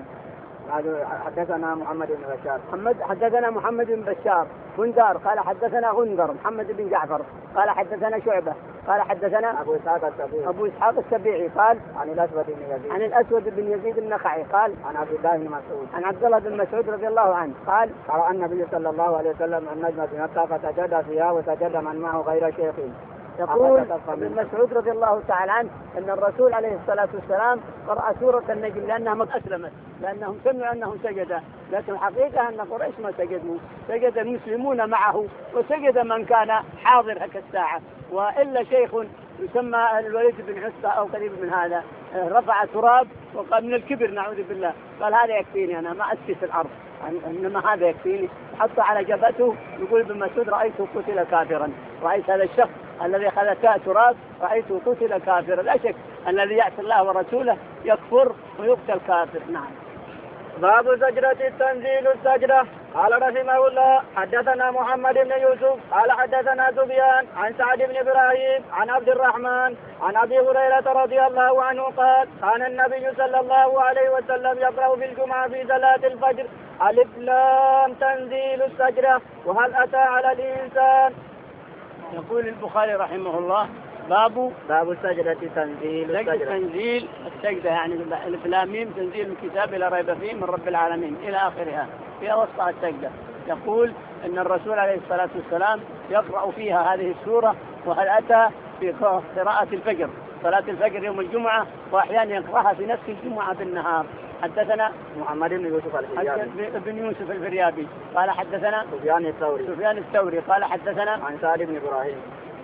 حدثنا محمد بن بشار. محمد حدثنا محمد بن بشار. غندار قال حدثنا غندر محمد بن جعفر قال حدثنا شعبة قال حدثنا أبو إسحاق السبيعي. أبو إسحاق السبيعي قال عن الأسود بن يزيد. عن الأسود بن يزيد النخعي قال عن عبد الله بن مسعود. عن عبد الله بن مسعود رضي الله عنه قال قرأ النبي صلى الله عليه وسلم النجم بمكة فسجد فيها وسجد من معه غير شيخ. يقول ابن مسعود رضي الله تعالى عنه أن الرسول عليه الصلاة والسلام قرأ سورة النجم لأنها ما أسلمت، لأنهم سمعوا أنه سجد، لكن حقيقة أن قريش ما سجدوا، سجد المسلمون معه وسجد من كان حاضر هك الساعة. وإلا شيخ يسمى الوليد بن عتبة أو قريب من هذا رفع تراب وقال من الكبر نعوذ بالله، قال هذا يكفيني أنا ما أسكي في الأرض، إنما هذا يكفيني. حط على جبهته يقول ابن مسعود رأيته قتل كافرا. رأيت هذا الشخص الذي أخذ تراب رأيته قتل كافرا. لا شك الذي يعصي الله ورسوله يكفر ويقتل كافر. نعم. باب سجدة التنزيل السجدة. قال رحمه الله حدثنا محمد بن يوسف قال حدثنا سفيان عن سعد بن إبراهيم عن عبد الرحمن عن أبي هريرة رضي الله عنه قال كان النبي صلى الله عليه وسلم يقرأ في الجمعة في صلاة الفجر ألف لام تنزيل السجدة وهل أتى على الإنسان. يقول البخاري رحمه الله باب باب السجدة تنزيل السجدة. تنزيل السجدة يعني الف لام ميم تنزيل الكتاب لا ريب فيه من رب العالمين إلى آخرها في وسط السجدة. يقول أن الرسول عليه الصلاة والسلام يقرأ فيها هذه السورة وهل أتى في قراءة الفجر صلاة الفجر يوم الجمعة، وأحيانا يقرأها في نفس الجمعة بالنهار. حدثنا محمد بن يوسف الفريابي بن يوسف الفريابي قال حدثنا سفيان الثوري سفيان الثوري قال حدثنا عن سعد بن إبراهيم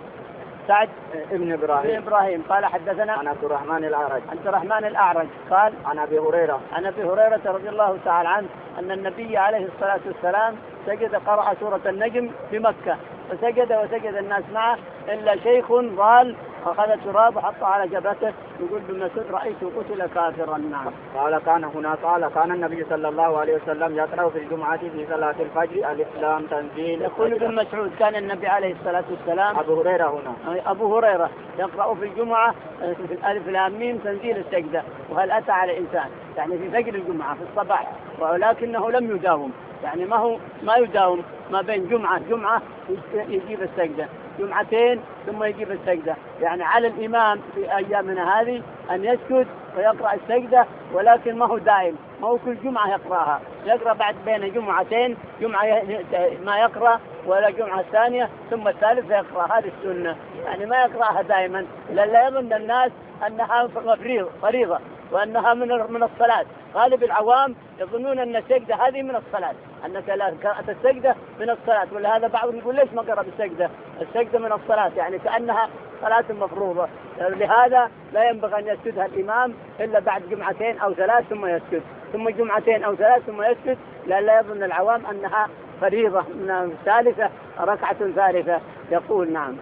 سعد ابن إبراهيم ابن إبراهيم قال حدثنا عن عبد الرحمن الأعرج عبد الرحمن الأعرج قال عن أبي هريرة عن أبي هريرة رضي الله تعالى عنه أن النبي عليه الصلاة والسلام سجد قرأ سورة النجم بمكة فسجد وسجد الناس معه إلا شيخ ضال أخذ تراب وحطه على جبهته يقول ابن مسعود رأيته قتل كافرا. نعم. قال كان هنا قال كان النبي صلى الله عليه وسلم يقرأ في الجمعة في صلاة الفجر ألف لام تنزيل. يقول ابن مسعود كان النبي عليه الصلاة والسلام أبو هريرة هنا أبو هريرة يقرأ في الجمعة في الألف لام ميم تنزيل السجدة وهل أتى على الإنسان يعني في فجر الجمعة في الصباح، ولكنه لم يداوم يعني ما هو ما يداوم ما بين جمعة جمعة يجيب السجدة جمعتين ثم يجيب السجدة. يعني على الإمام في أيامنا هذه أن يسجد ويقرأ السجدة، ولكن ما هو دائم، ما هو كل جمعة يقرأها، يقرأ بعد بين جمعتين جمعة ما يقرأ ولا جمعة ثانية ثم الثالثة يقرأ. هذه السنة يعني ما يقرأها دائما لا يظن الناس أنها فريضة وأنها من من الصلاة. غالب العوام يظنون أن السجدة هذه من الصلاة، أنك لا قرأت السجدة من الصلاة، ولهذا بعضهم يقول ليش ما قرأ بالسجدة؟ السجدة من الصلاة يعني كأنها صلاة مفروضة، لهذا لا ينبغي أن يسجدها الإمام إلا بعد جمعتين أو ثلاث ثم يسجد ثم جمعتين أو ثلاث ثم يسجد، لا لا يظن العوام أنها فريضة من ثالثة ركعة ثالثة. يقول نعم.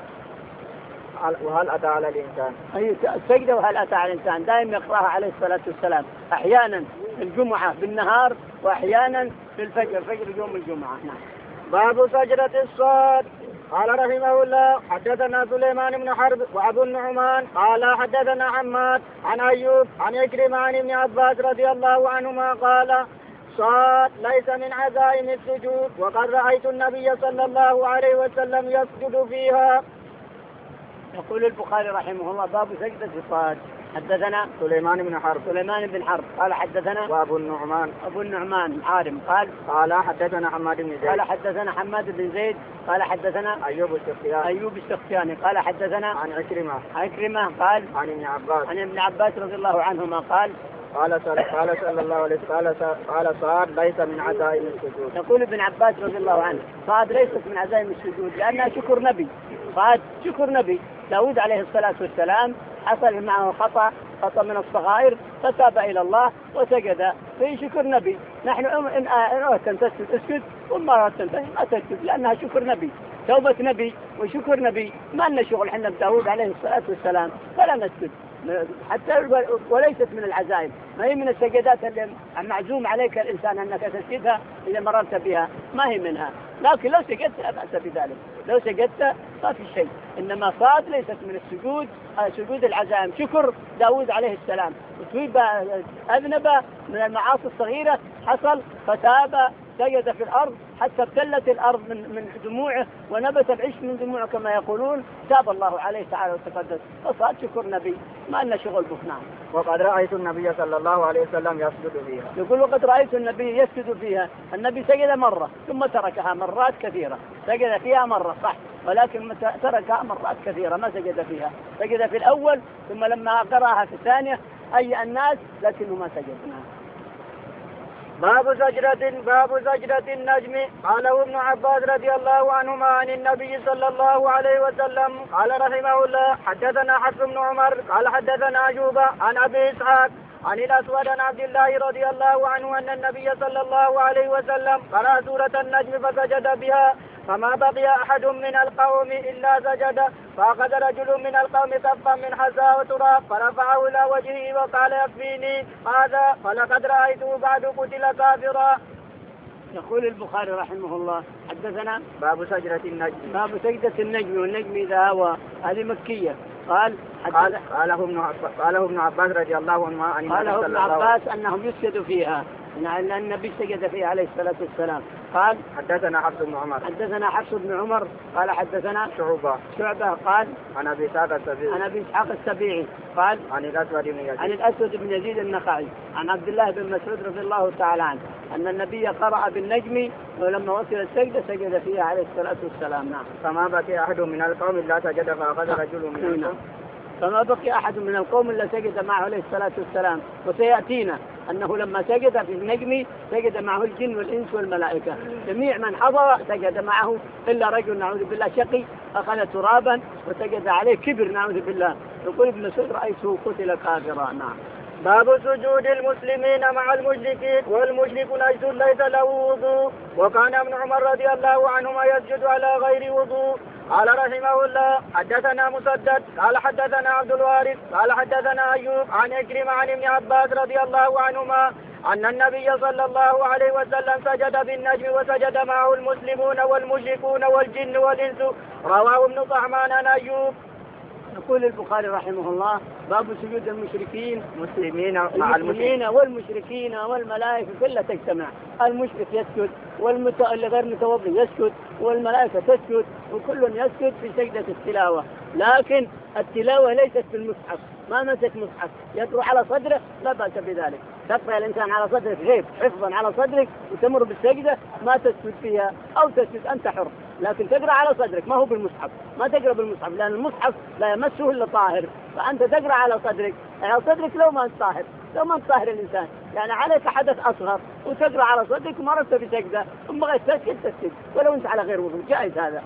وهل أتى على الإنسان أي السجدة وهل أتى على الإنسان دائما يقرأها عليه الصلاة والسلام، أحيانا في الجمعة بالنهار وأحيانا في الفجر فجر يوم الجمعة. نعم. باب سجدة الصاد. قال رحمه الله حدثنا سليمان بن حرب وأبو النعمان قال حدثنا حماد عن أيوب عن عكرمة عن ابن عباس رضي الله عنهما قال صاد ليس من عزائم السجود وقد رأيت النبي صلى الله عليه وسلم يسجد فيها. يقول البخاري رحمه الله باب سجدة صاد. حدثنا سليمان بن حرب سليمان بن حرب قال حدثنا وابو النعمان ابو النعمان عارم قال قال حدثنا حماد بن زيد قال حدثنا حماد بن زيد قال حدثنا ايوب السختياني ايوب السختياني قال حدثنا عن عكرمة عكرمة قال عن ابن عباس عن ابن عباس رضي الله عنهما قال قال صلى قال صلى الله عليه وسلم قال صاد ليس من عزائم السجود. يقول ابن عباس رضي الله عنه صاد ليست من عزائم السجود لانها شكر نبي. صاد شكر نبي داود عليه الصلاة والسلام حصل معه خطأ خطأ من الصغائر فتاب إلى الله وسجد في شكر نبي. نحن إن أردت أن تسجد اسجد وما أردت أن ما تسجد لأنها شكر نبي توبة نبي وشكر نبي. ما لنا شغل حنا بداود عليه الصلاة والسلام فلا نسجد حتى وليست من العزائم. ما هي من السجدات اللي معزوم عليك الإنسان أنك تسجدها إذا مررت بها ما هي منها. لكن لو سجدت لا بأس بذلك لو سجدت ما في شيء. إنما صاد ليست من السجود سجود العزائم. شكر داود عليه السلام أذنب من المعاصي الصغيرة حصل فتاب سجد في الأرض حتى ابتلت الأرض من من دموعه ونبت العيش من دموعه كما يقولون. تاب الله عليه تعالى وتقدس فصاد شكر نبي ما لنا شغل بفنا. وقد رأيت النبي صلى الله عليه وسلم يسجد فيها. يقول وقد رأيت النبي يسجد فيها. النبي سجد مرة ثم تركها مرات كثيرة. سجد فيها مرة صح ولكن تركها مرات كثيرة ما سجد فيها. سجد في الأول ثم لما قرأها في الثانية أي الناس لكنه ما سجدنا. باب سجدة باب سجدة النجم. قاله ابن عباس رضي الله عنهما عن النبي صلى الله عليه وسلم قال رحمه الله حدثنا حفص بن عمر قال حدثنا أيوب عن أبي إسحاق عن الأسود عن عبد الله رضي الله عنه أن النبي صلى الله عليه وسلم قرأ سورة النجم فسجد بها فما بقي أحد من القوم إلا سجد. فأخذ رجل من القوم كفا من حصى وتراب فرفعه إلى وجهه وقال يكفيني هذا فلقد رأيته بعد قتل كافرا. يقول البخاري رحمه الله حدثنا باب سجدة النجم باب سجدة النجم والنجم إذا هوى. هذه مكية. قال قال قاله ابن قاله ابن عباس رضي الله عنه عن قاله ابن عباس أنهم يسجدوا فيها أن النبي سجد فيها عليه الصلاة والسلام. قال حدثنا حفص بن عمر حدثنا حفص بن عمر قال حدثنا شعبة شعبة قال عن أبي إسحاق السبيعي عن أبي إسحاق السبيعي قال عن الأسود بن يزيد عن الأسود بن يزيد النخعي عن عبد الله بن مسعود رضي الله تعالى عنه أن النبي قرأ بالنجم ولما وصل السجدة سجد فيها عليه الصلاة والسلام. نعم. فما بقي أحد من القوم إلا سجد فأخذ رجل منهم فما بقي أحد من القوم إلا سجد معه عليه الصلاة والسلام. وسيأتينا أنه لما سجد في النجم سجد معه الجن والإنس والملائكة جميع من حضر سجد معه إلا رجل نعوذ بالله شقي أخذ ترابا وسجد عليه كبر نعوذ بالله. يقول ابن مسعود رأيته قتل كافرا. نعم. باب سجود المسلمين مع المشركين والمشرك نجس ليس له وضوء. وكان ابن عمر رضي الله عنهما يسجد على غير وضوء. قال رحمه الله حدثنا مسدد قال حدثنا عبد الوارث قال حدثنا أيوب عن عكرمة عن ابن عباس رضي الله عنهما أن النبي صلى الله عليه وسلم سجد بالنجم وسجد معه المسلمون والمشركون والجن والإنس. رواه ابن طعمان عن أيوب. يقول البخاري رحمه الله باب سجود المشركين مسلمين مع المسلمين والمشركين والملائكة كلها تجتمع. المشرك يسجد والغير متوضئ يسجد والملائكة تسجد وكل يسجد في سجدة التلاوة. لكن التلاوة ليست في المصحف. ما مسك مصحف يقرأ على صدره لا بأس بذلك. تقرأ الإنسان على صدرك غيب حفظا على صدرك وتمر بالسجدة ما تسجد فيها أو تسجد أنت حر. لكن تقرأ على صدرك ما هو بالمصحف. ما تقرأ بالمصحف لأن المصحف لا يمسه إلا طاهر. فأنت تقرأ على صدرك على صدرك لو ما أنت طاهر لو ما أنت طاهر الإنسان يعني عليك حدث أصغر وتقرأ على صدرك ومرت بسجدة ثم بغيت تسجد تسجد ولو أنت على غير وضوء جائز هذا.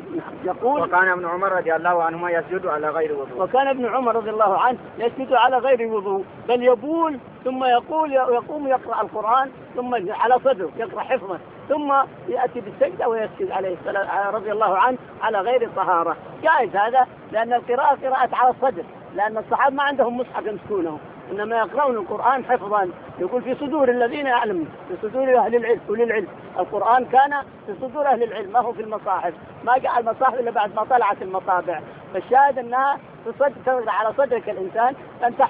يقول وكان ابن عمر رضي الله عنهما يسجد على غير وضوء. وكان ابن عمر رضي الله عنه يسجد على غير وضوء بل يبول ثم يقول يقوم يقرأ القرآن ثم على صدره يقرأ حفظا ثم يأتي بالسجدة ويسجد عليه الصلاة رضي الله عنه على غير طهارة. جائز هذا لأن القراءة قراءة على الصدر لأن الصحابة ما عندهم مصحف يمسكونه إنما يقرؤون القرآن حفظا. يقول في صدور الذين يعلمون في صدور أهل العلم وللعلم. القرآن كان في صدور أهل العلم ما هو في المصاحف. ما جاء المصاحف إلا بعد ما طلعت المطابع. فالشاهد أنها تصدق على صدرك الإنسان أنت حر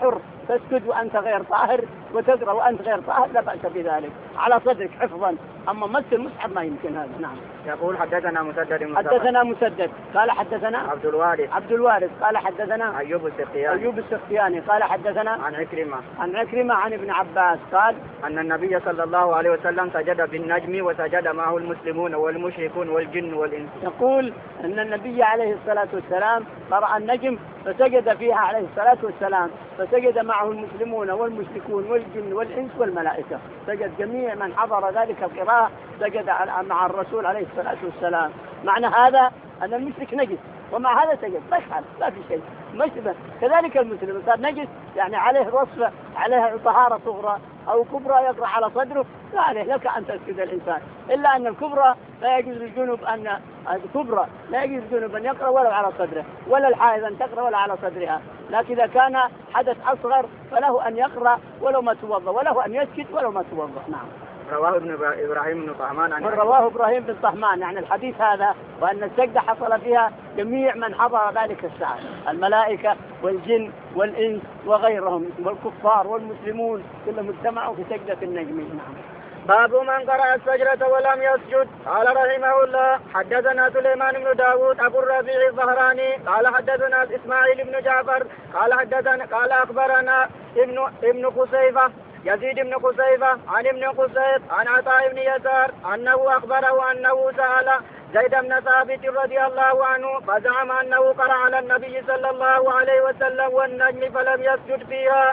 تسجد وأنت غير طاهر وتقرأ وأنت غير طاهر لا بأس بذلك على صدرك حفظا، أما مس المصحف ما يمكن هذا. نعم. يقول حدثنا مسدد حدثنا مسدد قال حدثنا عبد الوارث عبد الوارث قال حدثنا أيوب السختياني أيوب السختياني قال حدثنا عن عكرمة عن عكرمة عن ابن عباس قال أن النبي صلى الله عليه وسلم سجد بالنجم وسجد معه المسلمون والمشركون والجن والإنس. يقول أن النبي عليه الصلاة والسلام قرأ النجم فسجد فيها عليه الصلاة والسلام، فسجد معه المسلمون والمشركون والجن والإنس والملائكة، سجد جميع من حضر ذلك القراءة سجد مع الرسول عليه الصلاة والسلام. معنى هذا أن المشرك نجس ومع هذا سجد مشحل لا في شيء مشبه. كذلك المسلم صار نجس يعني عليه وصفة عليه طهارة صغرى أو كبرى يقرأ على صدره لا عليه لك أن تسجد الإنسان، إلا أن الكبرى لا يجوز للجنوب أن الكبرى لا يجوز للجنوب أن يقرأ ولو على صدره، ولا الحائض أن تقرأ ولا على صدرها. لكن إذا كان حدث أصغر فله أن يقرأ ولو ما توضأ، وله أن يسجد ولو ما توضأ. نعم. رواه ابن إبراهيم بن طهمان عن رواه إبراهيم بن طهمان يعني الحديث هذا، وأن السجدة حصل فيها جميع من حضر ذلك الساعة، الملائكة والجن والإنس وغيرهم والكفار والمسلمون كلهم اجتمعوا في سجدة النجم. نعم. باب من قرأ السجدة ولم يسجد. قال رحمه الله حدثنا سليمان بن داود أبو الربيع الظهراني قال حدثنا إسماعيل بن جعفر قال حدثنا قال أخبرنا ابن ابن قصيفة يزيد بن قصيفة عن ابن قصيف عن عطاء بن يسار أنه أخبره أنه سأل زيد بن ثابت رضي الله عنه فزعم أنه قرأ على النبي صلى الله عليه وسلم والنجم فلم يسجد فيها.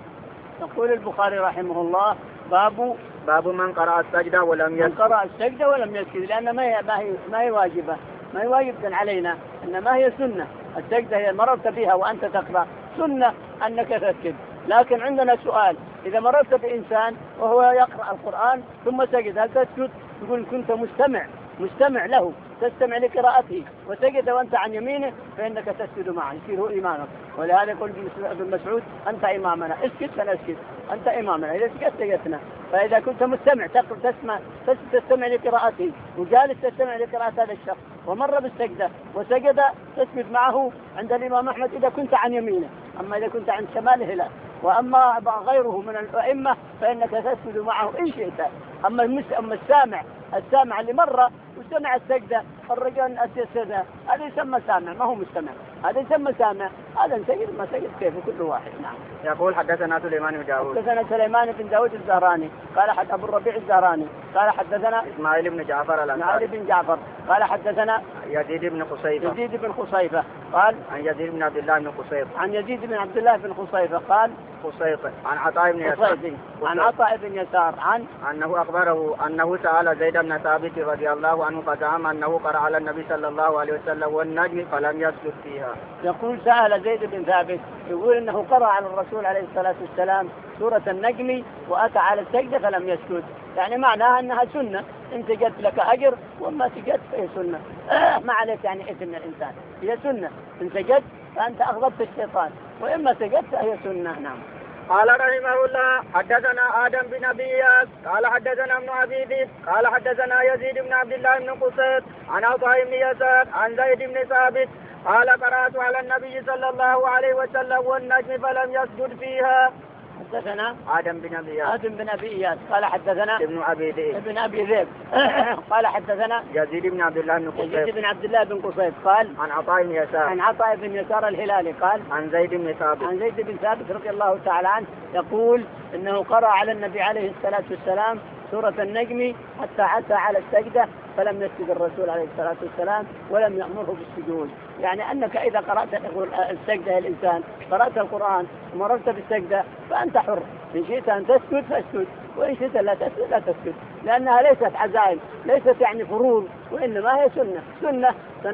يقول البخاري رحمه الله باب باب من قرأ السجدة ولم يسجد. من قرأ السجدة ولم يسجد لأن ما هي ما هي ما هي واجبة ما هي واجبة علينا، إنما هي سنة. السجدة هي مررت بها وأنت تقرأ سنة أنك تسجد. لكن عندنا سؤال، إذا مررت بإنسان وهو يقرأ القرآن ثم سجد هل تسجد؟ تقول كنت مستمع مستمع له تستمع لقراءته وسجد وأنت عن يمينه فإنك تسجد معه يصير هو إمامك. ولهذا يقول ابن مسعود أنت إمامنا اسجد فنسجد أنت إمامنا إذا سجدت سجدنا. فإذا كنت مستمع تسمع تستمع لقراءته وجالس تستمع لقراءة هذا الشخص ومر بالسجدة وسجد تسجد معه عند الإمام أحمد إذا كنت عن يمينه، أما إذا كنت عن شماله لا. وأما غيره من الأئمة فإنك تسجد معه إن شئت. أما أما السامع السامع اللي مرة وسمع السجدة الرجال السجدة هذا يسمى سامع ما هو مستمع، هذا يسمى سامع هذا سجد ما سجد كيف كل واحد. نعم. يقول حدثنا سليمان بن داود حدثنا سليمان بن داود الزهراني قال حد أبو الربيع الزهراني قال حدثنا إسماعيل بن جعفر إسماعيل بن جعفر قال حدثنا يزيد بن قصيفة يزيد بن قصيفة قال عن يزيد بن عبد الله بن قصيفة عن يزيد بن عبد الله بن قصيفة قال قصيفة عن عطاء بن يسار عن عطاء بن يسار عن أنه أخبره أنه سأل زيد بن ثابت رضي الله عنه فزعم أنه قرأ على النبي صلى الله عليه وسلم والنجم فلم يسجد فيها. يقول سأل زيد بن ثابت يقول أنه قرأ على الرسول عليه الصلاة والسلام سورة النجم وأتى على السجدة فلم يسجد، يعني معناها أنها سنة، إن سجدت لك أجر وما سجدت فهي سنة ما عليك يعني إثم من الإنسان، هي سنة إن سجدت فأنت أغضبت الشيطان وإما سجدت فهي سنة. نعم. قال رحمه الله حدثنا آدم بن أبي إياس قال حدثنا ابن أبي ذئب قال حدثنا يزيد بن عبد الله بن قصيد عن عطاء بن يسار عن زيد بن ثابت قال قرأت على النبي صلى الله عليه وسلم والنجم فلم يسجد فيها. حدثنا آدم بن أبي إياس آدم بن أبي إياس قال حدثنا ابن أبي ذئب ابن أبي ذئب قال حدثنا يزيد بن عبد الله بن قصيد يزيد بن عبد الله بن قصيد قال عن عطاء بن يسار عن عطاء بن يسار الهلالي قال عن زيد بن ثابت عن زيد بن ثابت رضي الله تعالى عنه يقول إنه قرأ على النبي عليه الصلاة والسلام سورة النجم حتى أتى على السجدة فلم يسجد الرسول عليه الصلاة والسلام ولم يأمره بالسجود. يعني أنك إذا قرأت السجدة الإنسان قرأت القرآن ومررت بالسجدة فأنت حر، إن شئت أن تسجد فاسجد وإن شئت لا تسجد لا تسجد، لأنها ليست عزائم ليست يعني فروض وإنما هي سنة سنة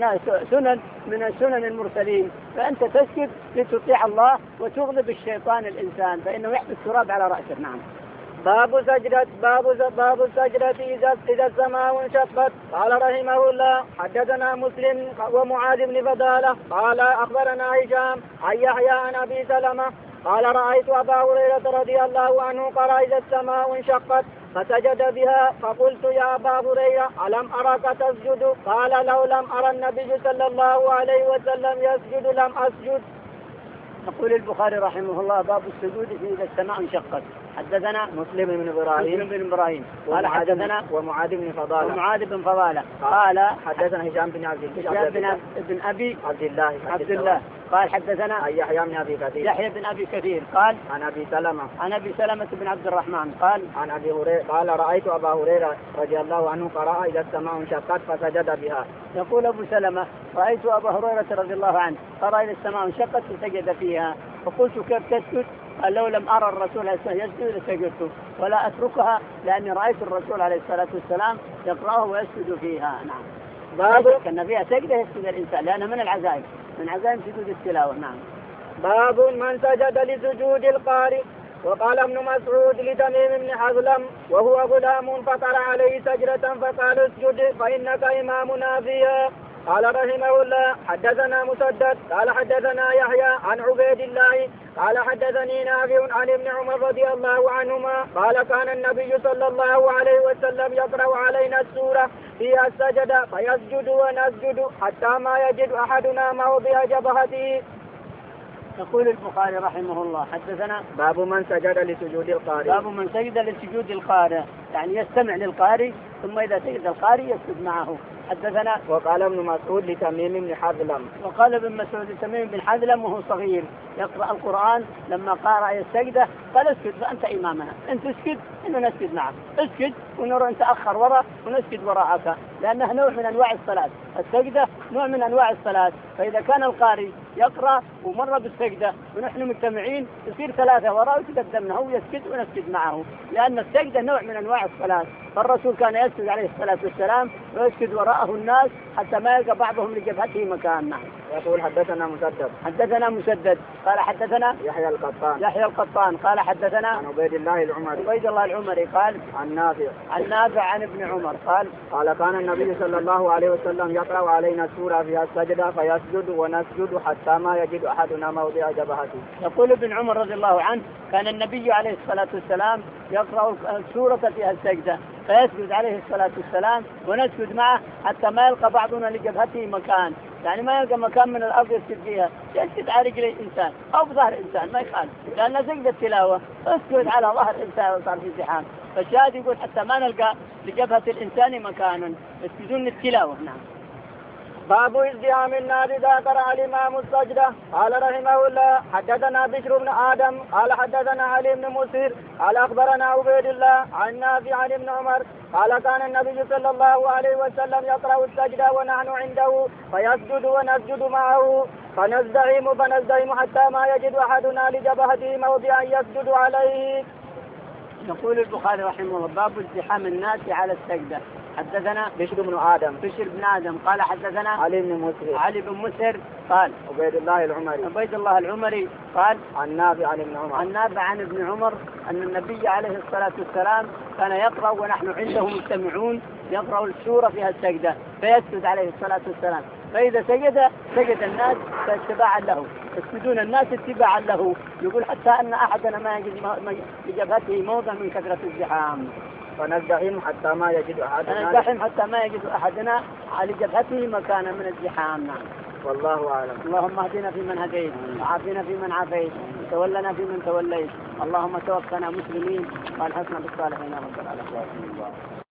سنن من السنن المرسلين، فأنت تسجد لتطيع الله وتغضب الشيطان الإنسان فإنه يحدث تراب على رأسه. نعم. باب سجدة باب باب السجدة إذا إذا السماء انشقت. قال رحمه الله حدثنا مسلم ومعاذ بن فضالة قال أخبرنا هشام عن يحيى عن أبي سلمة قال رأيت أبا هريرة رضي الله عنه قال إذا السماء انشقت فسجد بها فقلت يا أبا هريرة ألم أرك تسجد؟ قال لو لم أرى النبي صلى الله عليه وسلم يسجد لم أسجد. يقول البخاري رحمه الله باب السجود في إذا السماء انشقت. حدثنا مسلم بن إبراهيم مسلم بن إبراهيم قال حدثنا ومعاذ بن فضالة ومعاذ بن فضالة قال حدثنا هشام بن عبد هشام بن بن أبي عبد الله عبد الله قال حدثنا يحيى بن أبي كثير يحيى بن أبي كثير قال عن أبي سلمة عن أبي سلمة بن عبد الرحمن قال عن أبي هريرة قال رأيت أبا هريرة رضي الله عنه قرأ إذا السماء انشقت فسجد بها. يقول أبو سلمة رأيت أبا هريرة رضي الله عنه قرأ إذا السماء انشقت فسجد فيها، فقلت كيف تسجد؟ قال لو لم أرى الرسول يسجد لسجدت ولا أتركها لأني رأيت الرسول عليه الصلاة والسلام يقرأه ويسجد فيها. نعم. باب كان فيها سجدة يسجد الإنسان لأنها من العزائم من عزائم سجود التلاوة. نعم. باب من سجد لسجود القارئ. وقال ابن مسعود لتميم بن حزلم وهو غلام فقر عليه سجدة فقال اسجد فإنك إمامنا فيها. قال رحمه الله حدثنا مسدد قال حدثنا يحيى عن عبيد الله قال حدثني نافع عن ابن عمر رضي الله عنهما قال كان النبي صلى الله عليه وسلم يقرأ علينا السورة فيها السجدة فيسجد ونسجد حتى ما يجد أحدنا موضع جبهته. يقول البخاري رحمه الله حدثنا باب من سجد لسجود القارئ. باب من سجد لسجود القارئ يعني يستمع للقارئ ثم إذا سجد القارئ يسجد معه. حدثنا وقال ابن مسعود لتميم بن حزلم وقال ابن مسعود لتميم بن حزلم وهو صغير يقرأ القرآن لما قارأ السجدة قال اسجد فأنت إمامنا، أنت اسجد إنه نسجد معك، اسجد ونرى نتأخر وراء ونسجد وراءك لأنه نوع من أنواع الصلاة. السجدة نوع من أنواع الصلاة، فإذا كان القارئ يقرأ ومر بالسجدة ونحن مجتمعين يصير ثلاثة وراء وتقدمنا هو يسجد ونسجد معه لأن السجدة نوع من أنواع الصلاة. فالرسول كان يسجد عليه الصلاة والسلام ويسجد وراءه الناس حتى ما يلقى بعضهم لجبهته مكان. نعم. يقول حدثنا مسدد حدثنا مسدد قال حدثنا يحيى القطان يحيى القطان قال حدثنا عن عبيد الله العمري عبيد الله العمري قال عن نافع عن نافع عن ابن عمر قال قال كان النبي صلى الله عليه وسلم يقرأ علينا السورة فيها السجدة فيسجد ونسجد حتى ما يجد أحدنا موضع جبهته. يقول ابن عمر رضي الله عنه كان النبي عليه الصلاة والسلام يقرأ السورة فيها السجدة فيسجد عليه الصلاة والسلام ونسجد معه حتى ما يلقى بعضنا لجبهته مكان، يعني ما يلقى مكان من الأرض يسجد فيها، يسجد على رجل إنسان أو بظهر إنسان ما يخالف لأن سجد التلاوة اسجد على ظهر إنسان وصار في زحام. فالشاهد يقول حتى ما نلقى لجبهة الإنسان مكانا يسجدون التلاوة. نعم. باب ازدحام الناس إذا قرأ الإمام السجدة. قال رحمه الله حدثنا بشر بن آدم قال حدثنا علي بن مسهر قال أخبرنا عبيد الله عن نافع عن ابن عمر قال كان النبي صلى الله عليه وسلم يقرأ السجدة ونحن عنده فيسجد ونسجد معه فنزدحم فنزدحم حتى ما يجد أحدنا لجبهته موضعا يسجد عليه. يقول البخاري رحمه الله باب ازدحام الناس على السجدة. حدثنا بشر بن آدم بشر بن آدم قال حدثنا علي بن مسهر علي بن مسهر قال عبيد الله العمري عبيد الله العمري قال عن نافع عن ابن عمر عن نافع عن ابن عمر أن النبي عليه الصلاة والسلام كان يقرأ ونحن عنده مجتمعون يقرأ السورة فيها السجدة فيسجد عليه الصلاة والسلام، فإذا سجد سجد الناس فاتباعا له يسجدون الناس اتباعا له. يقول حتى أن أحدنا ما يجد لجبهته موضع من كثرة الزحام فنزدحم حتى ما يجد أحدنا فنزدحم حتى ما يجد أحدنا على جبهته مكانا من الزحام. نعم. والله أعلم. اللهم اهدنا فيمن هديت وعافنا فيمن عافيت وتولنا فيمن توليت، اللهم توفنا مسلمين والحسن بالصالحين يا رب العالمين.